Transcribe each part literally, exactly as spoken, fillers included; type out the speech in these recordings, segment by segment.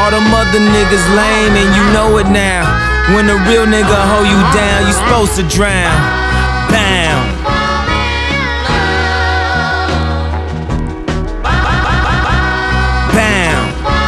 All them other niggas lame and you know it now. When a real nigga hold you down, you supposed to drown. Bam. Bam.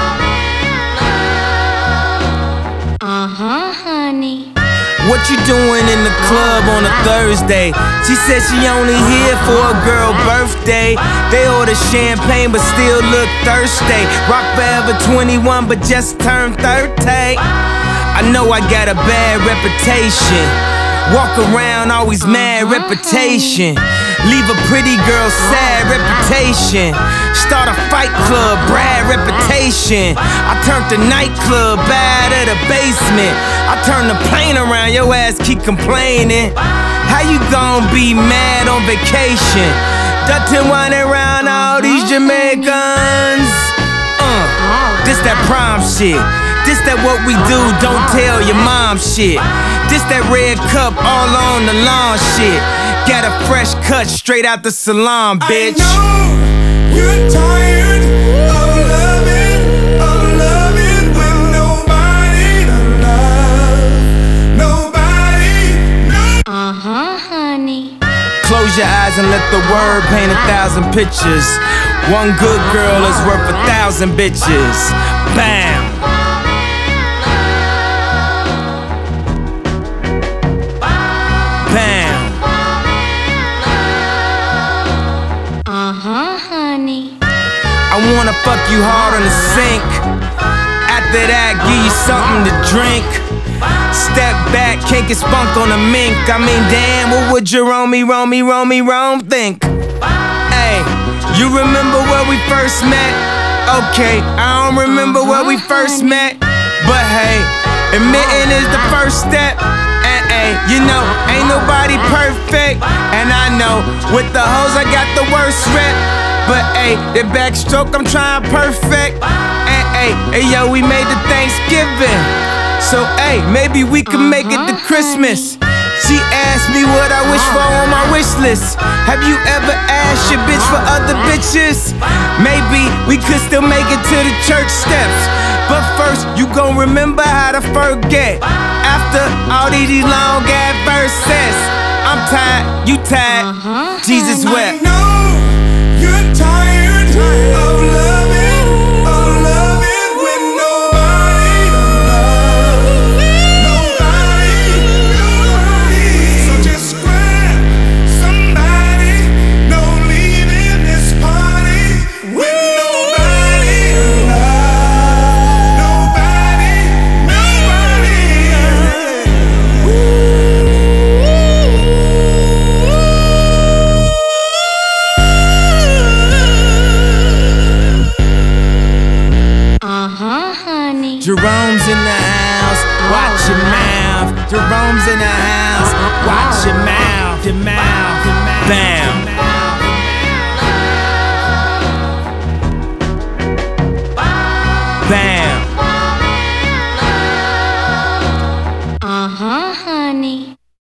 Uh-huh, honey. What you doing in the club on a Thursday? She said she only here for a girl birthday. They order champagne but still look thirsty. Rock forever twenty-one but just turned thirty. I know I got a bad reputation. Walk around always mad reputation. Leave a pretty girl sad reputation. Start a fight club, Brad reputation. I turned the nightclub bad at the basement. I turned the plane around, your ass keep complaining. How you gon' be mad on vacation? Dutton whining around all these Jamaicans. Uh, this that prom shit. This that what we do, don't tell your mom shit. This that red cup all on the lawn shit. Got a fresh cut straight out the salon, bitch. I know you're tired of loving, of loving with nobody to love. Nobody, no. Uh-huh, honey. Close your eyes and let the word paint a thousand pictures. One good girl is worth a thousand bitches. Bam. Bam. Uh-huh, honey. I wanna fuck you hard on the sink. After that, give you something to drink. Step back, can't get spunk on a mink. I mean, damn, what would Jerome, Rome, Rome, Rome think? Hey, you remember where we first met? Okay, I don't remember where we first met. But hey, admitting is the first step. And hey, you know, ain't nobody perfect. And I know, with the hoes I got the worst rep. But hey, the backstroke I'm trying perfect. And hey, hey yo, we made the Thanksgiving. So hey, maybe we can make it to Christmas. She asked me what I wish for on my wish list. Have you ever asked your bitch for other bitches? Maybe we could still make it to the church steps. But first, you gon' remember how to forget. After all these long ass verses, I'm tired, you tired, Uh-huh. Jesus wept. I know you're tired of loving, of loving with nobody to love. Nobody, nobody. So just grab somebody, no leaving this party with nobody to love. Nobody, nobody. Uh-huh, honey. Jerome's in the house, watch your mouth. Jerome's in the house, watch your mouth, your mouth, your